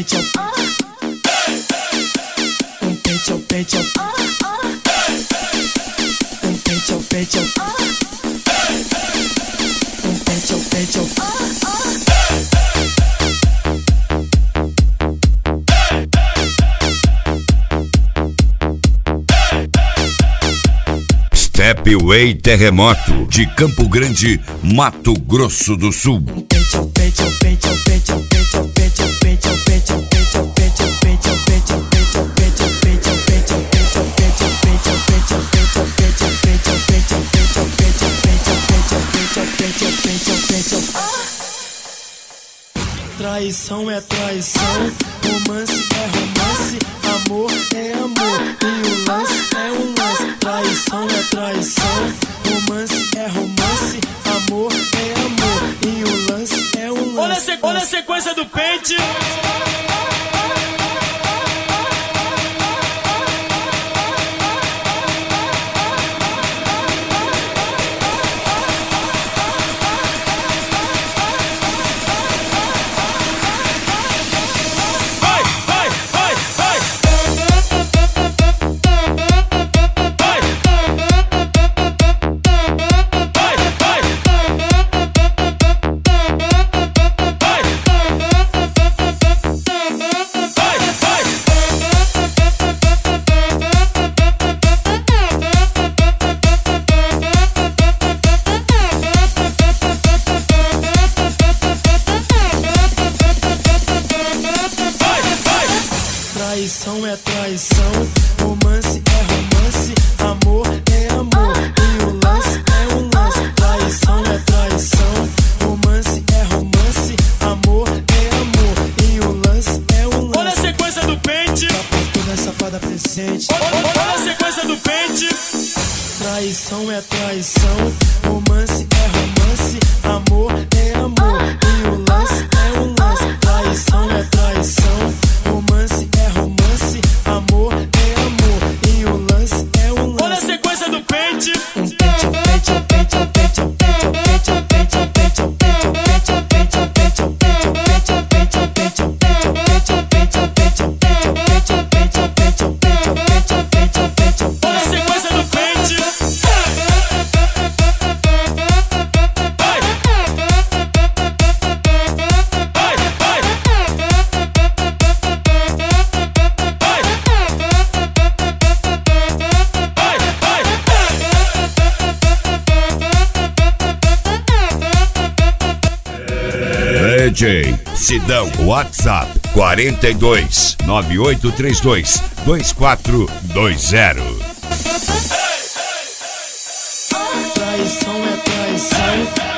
Stepway Terremoto de Campo Grande, Mato Grosso do Sul. Traição é traição, romance é romance, amor é amor e o lance é um lance. Traição é traição, romance é romance, amor é amor e o lance é um lance. Olha a sequência do pente. Traição é traição, romance é romance, amor é amor e o lance é um lance. Traição é traição, romance é romance, amor é amor e o lance é um lance. Olha a sequência do pente. Tá por toda safada presente. Olha a sequência do pente. Traição é traição, romance é romance, amor é amor e o lance é um lance. Traição é traição, romance é romance, amor é amor e o lance é um lance. Olha a sequência do pente. DJ Sidão, WhatsApp 42 9832 2420. Traição é traição.